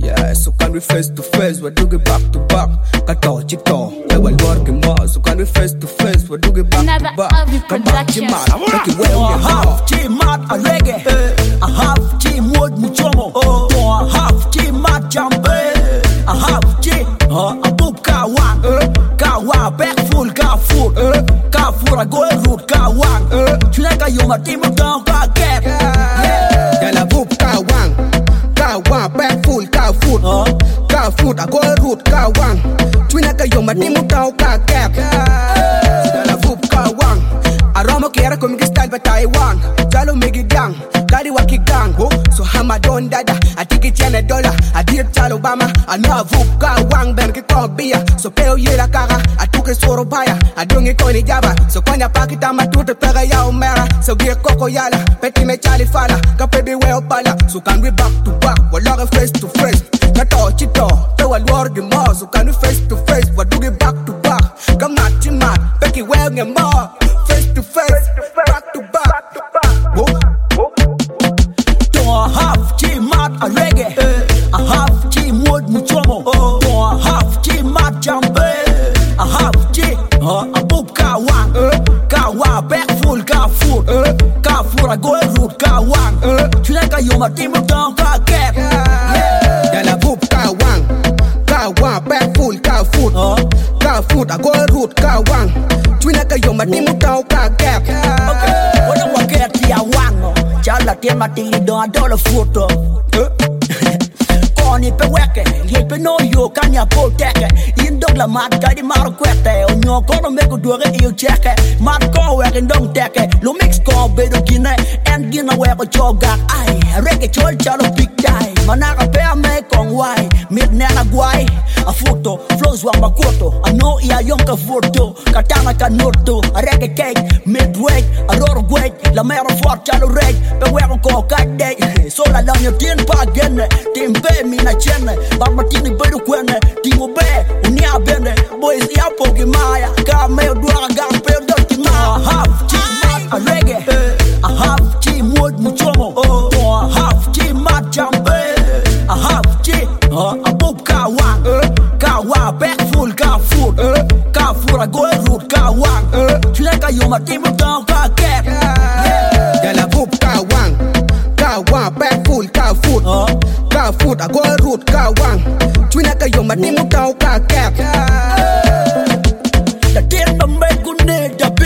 Yeah, so can we face to face, we do it back to back. Kato, chito, yeah, we're working more. So can we face to face, we do it back to back. Come back, G-Mad, make it well, I have G-Mad a reggae. I have G-Mode Muchomo. I have G-Mad Jambe. I have G, a book Kawan. Kawa, back full, Kafur. Kafur, I go a root, Kawan. Chunaka, you my team of down, Kak. Yeah, la boop Kawan. Kawan, back full, Kafur. Kafur, I go a root, Kawan. Chunaka, you my team of down, Kak. Yeah, la boop Kawan. Aroma kera kumiki style ba Taiwan. Jalo migi gang, kari waki gang. So hama don dada, I take it $10. I did tell Obama, I know vuka wang ben ki beer. So peo yela kara, I took a soro baya. I don't get koni jaba. So kwanya pakita matuta pega ya umera. So get koko yala, peti me chali fala. Kapebi weo pala. So can we back to back, we log face to face. Kato chito, peo al worgi mo. So can we face to face, we do it back to back. Come not chimat, peki weo nge mo. Face to face, back to back. I have G-Mad a reggae. I have G-Mode Muchomo. I have G-Mad Jambe. I have G, a book Kawan. Kawa, back full, Kafur. Kafur, I go a root, Kawan. Chunaka, you my team of down, Kak. Yeah, la boop Kawan. Kawan, back full, Kafur. Kafur, I go a root, Kawan. Chunaka, you my team of down, Kak. Okay, what do I get here? Chala tema tiri don adola foto. Koni pe weke, lipe no yo kanya poteke. Indog la mat kadi maro kwete. Onyo kono meko duore iyo cheke. Mat ko weke ndong teke. Lo mix ko bedo kine. En gina weko chogat. Ay, reggae chol chalo big die. Manaka pe ame kong wai. Mid nena guai. A foto, flows wang makoto. A no iya yonka foto. Katana kanorto. A reggae cake, midway. A roro gway. La mero fort chalo reg. Pe weko ko kadej. So la lang yo tin pa genne. Tim be mi na chene. Bar matini bedu kwene. Timo be, unia bene. Boys ya poki maya. Ka meo duara gang pe doti maya. I have G-Mad a reggae. I have G-Mode Muchomo. I have G-Mad Jambe. I have G, a book Kawan. Kawa, back full, Kafur. Kafur, I go a root, Kawan. Chunaka, you my team of down, Kak. Yeah, la boop Kawan. Kawan, back full, Kafur. Kafur, I go a root, Kawan. Chunaka, you my team of down, Kak. The team of make good need